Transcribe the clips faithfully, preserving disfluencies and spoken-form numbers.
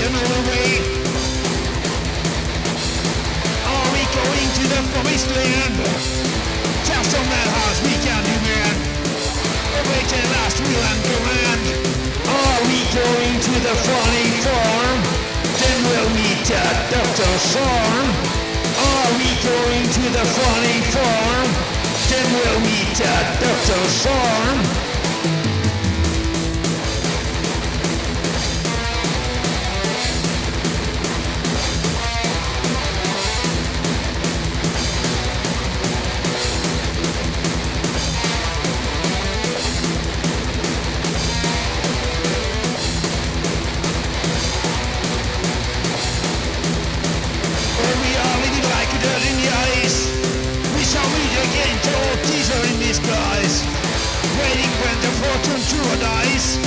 another way? Are we going to the promised land? Just on that house we can do, man. Await the last will and command. Are we going to the funny farm? Then we'll meet at Doctor's farm. Are we going to the funny farm? Then we'll meet at Doctor's farm. Waiting when the fortune to a dice.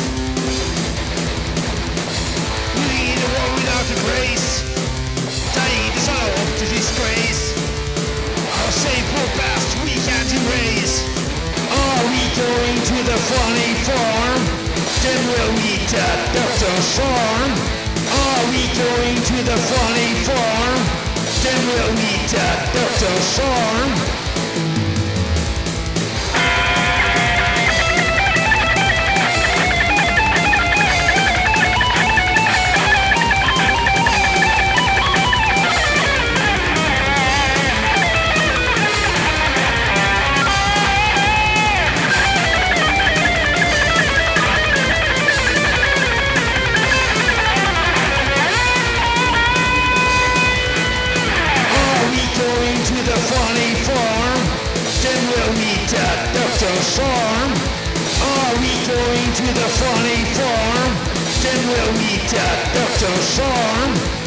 Living in a world without a grace. Dying the sorrow of the disgrace. Our shameful past we can't erase. Are we going to the funny farm? Then we'll meet at Doctor's farm. Are we going to the funny farm? Then we'll meet at Doctor's farm. Funny farm, then we'll meet at Doctor's farm. Are we going to the funny farm? Then we'll meet at Doctor's farm.